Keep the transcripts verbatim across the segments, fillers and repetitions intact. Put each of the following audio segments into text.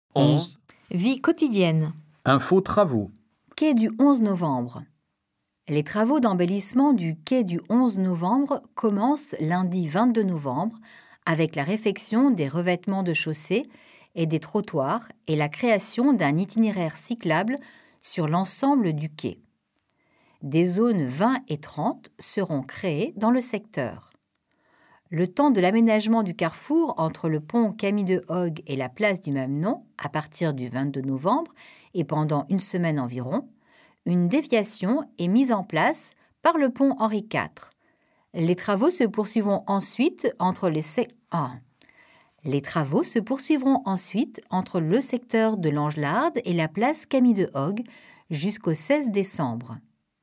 onze. Vie quotidienne. Info travaux. Quai du onze novembre. Les travaux d'embellissement du quai du onze novembre commencent lundi vingt-deux novembre avec la réfection des revêtements de chaussée et des trottoirs et la création d'un itinéraire cyclable sur l'ensemble du quai. Des zones vingt et trente seront créées dans le secteur. Le temps de l'aménagement du carrefour entre le pont Camille de Hogue et la place du même nom, à partir du vingt-deux novembre et pendant une semaine environ, une déviation est mise en place par le pont Henri quatre. Les travaux se poursuivront ensuite entre les se- ah. Les travaux se poursuivront ensuite entre le secteur de l'Angelade et la place Camille de Hogue jusqu'au seize décembre.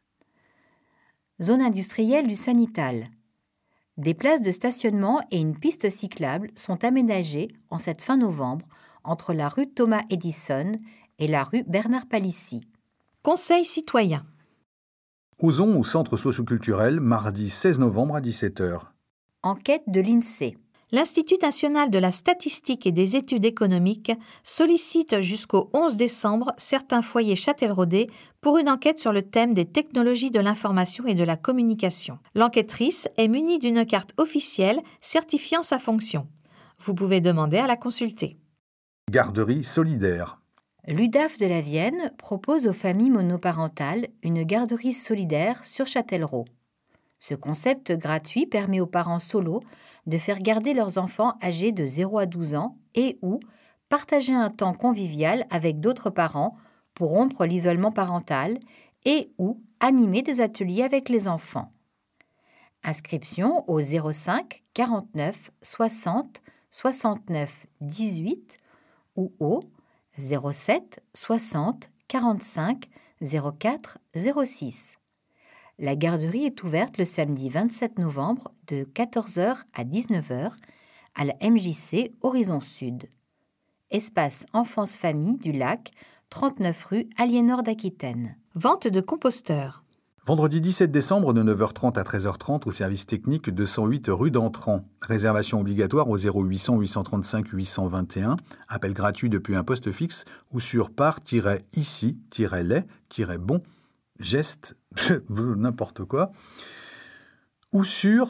Zone industrielle du Sanital. Des places de stationnement et une piste cyclable sont aménagées en cette fin novembre entre la rue Thomas Edison et la rue Bernard Palissy. Conseil citoyen. Ozon au centre socioculturel, mardi seize novembre à dix-sept heures. Enquête de l'INSEE. L'Institut national de la statistique et des études économiques sollicite jusqu'au onze décembre certains foyers châtelleraudais pour une enquête sur le thème des technologies de l'information et de la communication. L'enquêtrice est munie d'une carte officielle certifiant sa fonction. Vous pouvez demander à la consulter. Garderie solidaire. L'U D A F de la Vienne propose aux familles monoparentales une garderie solidaire sur Châtellerault. Ce concept gratuit permet aux parents solos de faire garder leurs enfants âgés de zéro à douze ans et ou partager un temps convivial avec d'autres parents pour rompre l'isolement parental et ou animer des ateliers avec les enfants. Inscription au zéro cinq quarante-neuf soixante soixante-neuf dix-huit ou au zéro sept soixante quarante-cinq zéro quatre zéro six. La garderie est ouverte le samedi vingt-sept novembre de quatorze heures à dix-neuf heures à la M J C Horizon Sud. Espace Enfance-Famille du Lac, trente-neuf rue Aliénor d'Aquitaine. Vente de composteurs. Vendredi dix-sept décembre de neuf heures trente à treize heures trente au service technique deux cent huit rue d'Entrant. Réservation obligatoire au zéro huit cents huit cent trente-cinq huit cent vingt et un. Appel gratuit depuis un poste fixe ou sur par-ici-les-bon geste, n'importe quoi, ou sur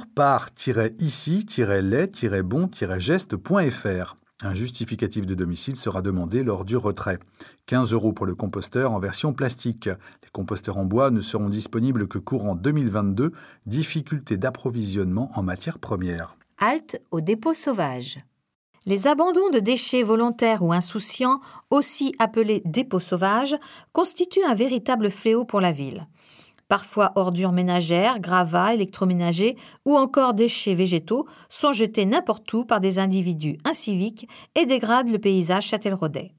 par-ici-les-bon-geste point f r. Un justificatif de domicile sera demandé lors du retrait. quinze euros pour le composteur en version plastique. Les composteurs en bois ne seront disponibles que courant deux mille vingt-deux. Difficulté d'approvisionnement en matières premières. Halte au dépôt sauvage. Les abandons de déchets volontaires ou insouciants, aussi appelés dépôts sauvages, constituent un véritable fléau pour la ville. Parfois ordures ménagères, gravats, électroménagers ou encore déchets végétaux sont jetés n'importe où par des individus inciviques et dégradent le paysage châtelleraudais.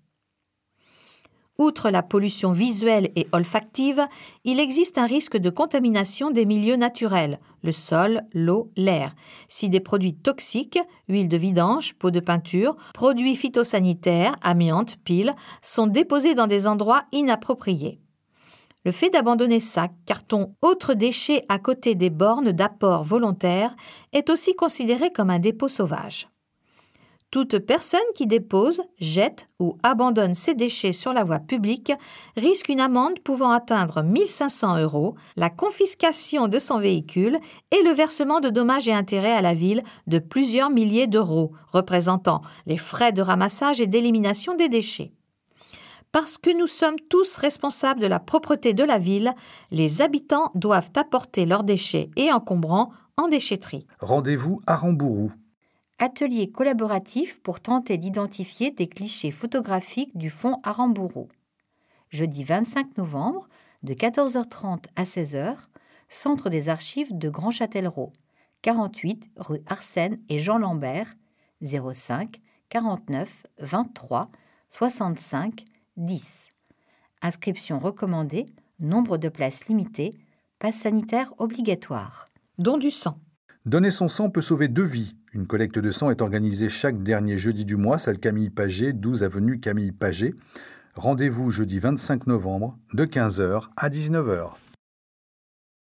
Outre la pollution visuelle et olfactive, il existe un risque de contamination des milieux naturels, le sol, l'eau, l'air, si des produits toxiques, huile de vidange, peau de peinture, produits phytosanitaires, amiante, piles, sont déposés dans des endroits inappropriés. Le fait d'abandonner sacs, cartons, autres déchets à côté des bornes d'apport volontaire est aussi considéré comme un dépôt sauvage. Toute personne qui dépose, jette ou abandonne ses déchets sur la voie publique risque une amende pouvant atteindre mille cinq cents euros, la confiscation de son véhicule et le versement de dommages et intérêts à la ville de plusieurs milliers d'euros, représentant les frais de ramassage et d'élimination des déchets. Parce que nous sommes tous responsables de la propreté de la ville, les habitants doivent apporter leurs déchets et encombrants en déchetterie. Rendez-vous à Rambourou. Atelier collaboratif pour tenter d'identifier des clichés photographiques du fond à Rambourou. Jeudi vingt-cinq novembre, de quatorze heures trente à seize heures, Centre des archives de Grand Châtellerault, quarante-huit rue Arsène et Jean Lambert, zéro cinq quarante-neuf vingt-trois soixante-cinq dix. Inscription recommandée, nombre de places limitées, passe sanitaire obligatoire. Don du sang. Donner son sang peut sauver deux vies. Une collecte de sang est organisée chaque dernier jeudi du mois, salle Camille Paget, douze avenue Camille Paget. Rendez-vous jeudi vingt-cinq novembre de quinze heures à dix-neuf heures.